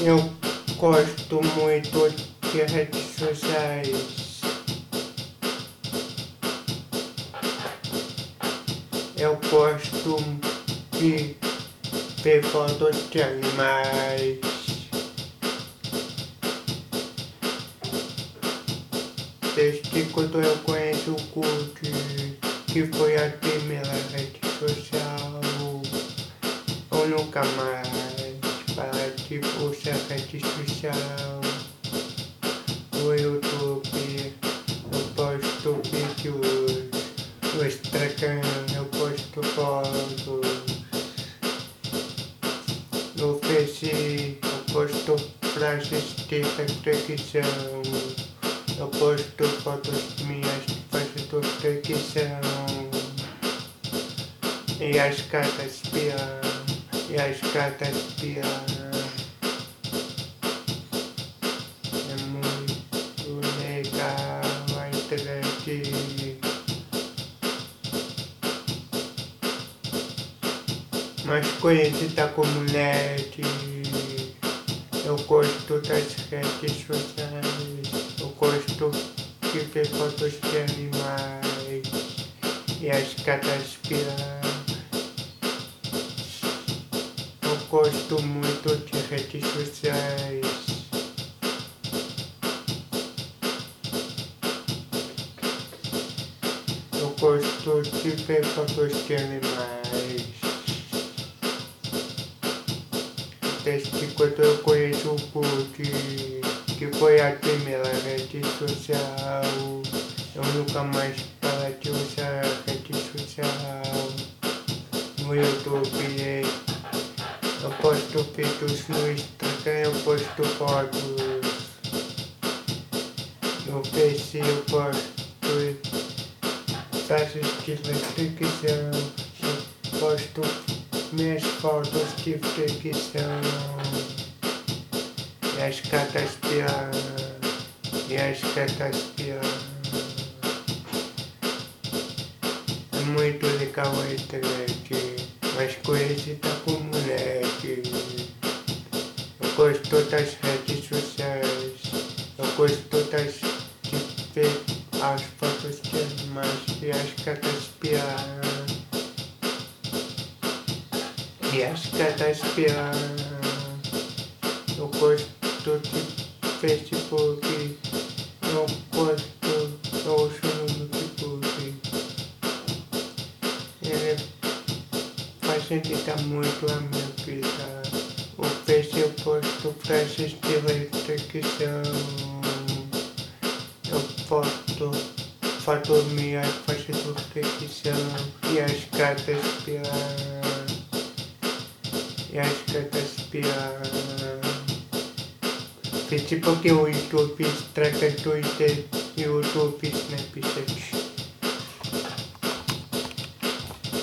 Eu gosto muito de redes sociais. Eu gosto de ver fotos de animais. Desde quando eu conheço o Gucci, que foi a primeira rede social, eu nunca mais para de usar rede social. No YouTube eu posto vídeos, no Instagram eu posto fotos, no Face eu posto frases de reflexão, eu posto fotos minhas fazendo reflexão, e as cartas espiã, é muito legal a internet. Mas conhecida como LED, eu gosto das redes sociais, eu gosto de ver fotos de animais e as cartas espiã. Eu gosto muito de redes sociais. Eu gosto de ver fotos de animais. Desde quando eu conheço o Gucci, que foi a primeira rede social, eu nunca mais parei de usar a rede social. No YouTube eu posto vídeos, no Instagram eu posto fotos, no Face eu posto frases de reflexão, eu posto minhas fotos de reflexão, e as cartas espiã, É muito legal a internet, mas conhecida como LED. Eu gosto das redes sociais, eu gosto de ver as fotos de animais e as cartas espiã. Eu gosto de Facebook, eu uso no Facebook. Ele facilita muito a minha vida. O Face eu posto frases de reflexão, eu posto fotos minhas fazendo reflexão e as cartas espiã. Facebook, o YouTube, Twitter, YouTube, Snapchat.